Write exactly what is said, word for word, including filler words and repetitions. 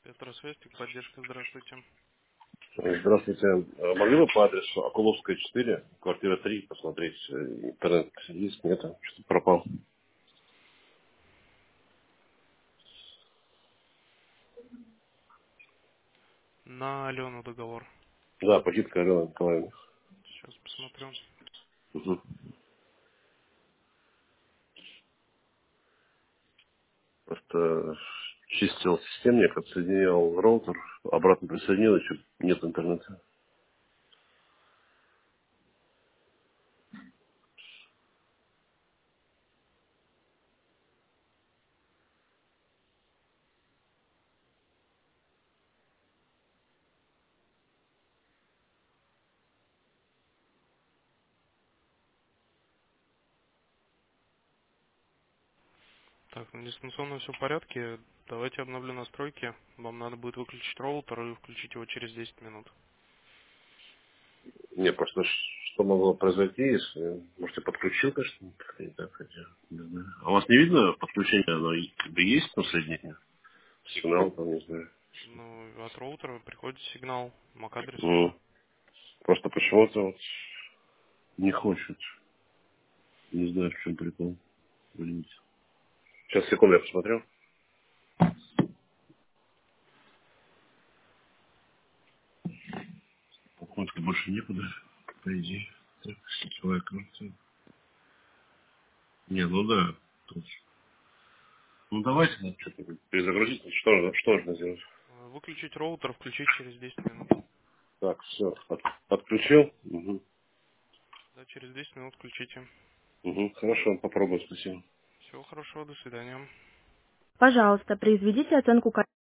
Петросвязь, поддержка, здравствуйте. Здравствуйте. А могли бы по адресу Акуловская, четыре, квартира три, посмотреть, э, интернет есть, нет, что-то пропал. На Алену договор. Да, Пакитка Алена Николаевна. Сейчас посмотрю. Угу. Просто чистил системник, отсоединял роутер, обратно присоединил, еще нет интернета. Так, на дистанционно все в порядке. Давайте обновлю настройки. Вам надо будет выключить роутер и включить его через десять минут. Не, просто ш- что могло произойти, если, может, я подключил, конечно, как-то не так, хотя, не знаю. А у вас не видно подключение, оно и- как бы есть на среднее? Сигнал, там, не знаю. Ну, от роутера приходит сигнал MAC-адресу. Ну, просто почему-то вот не хочет. Не знаю, в чем прикол. Извините. Сейчас, секунду, я посмотрю. Походка больше некуда, по идее. Так, сетевая карта. Не, ну да. Тут. Ну давайте, ну, что-то перезагрузить. Что, что нужно сделать? Э, Выключить роутер, включить через десять минут. Так, все. Отключил. Угу. Да, через десять минут включите. Угу. Хорошо, попробую, спасибо. Всего хорошего, до свидания. Пожалуйста, произведите оценку